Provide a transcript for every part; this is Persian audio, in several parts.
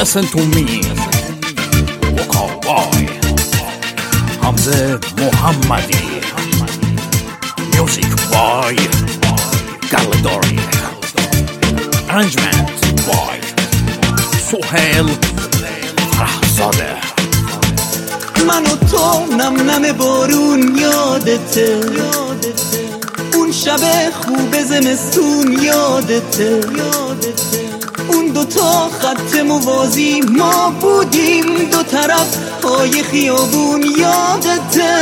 listen to me وکاوای حمزه محمدی Music by Galadori Arrangement by سهیل فرهزاده من و تو نم نم بارون یادته اون شب خوب زمستون یادته اون دوتا خط موازی ما بودیم دو طرف های خیابون یادته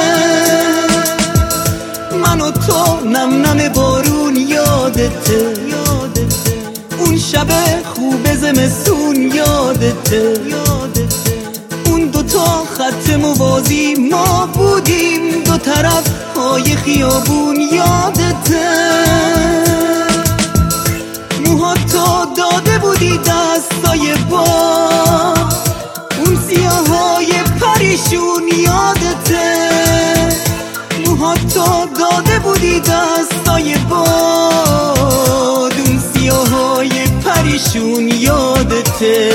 من و تو نم نم بارون یادته اون شب خوب زمستون یادته اون دوتا خط موازی ما بودیم دو طرف های خیابون یادته موهاتو داده بودی دستای با اون سیاهای پریشون یادته موهاتو داده بودی دستای باد اون سیاهای پریشون یادته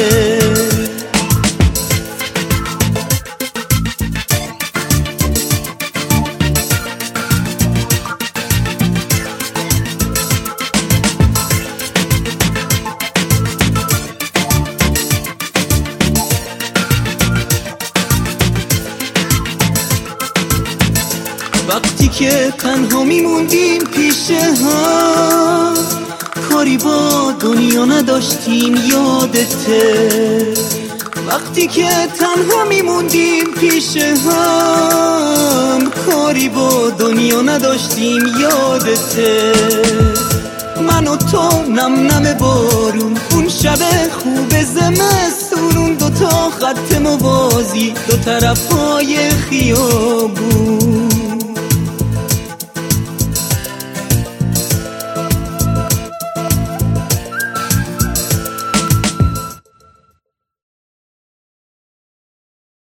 وقتی که تنها میموندیم پیش هم کاری با دنیا نداشتیم یادته وقتی که تنها میموندیم پیش هم کاری با دنیا نداشتیم یادته من و تو نم نم بارون اون شب خوب زمستون اون دوتا خط موازی دو طرفای خیابون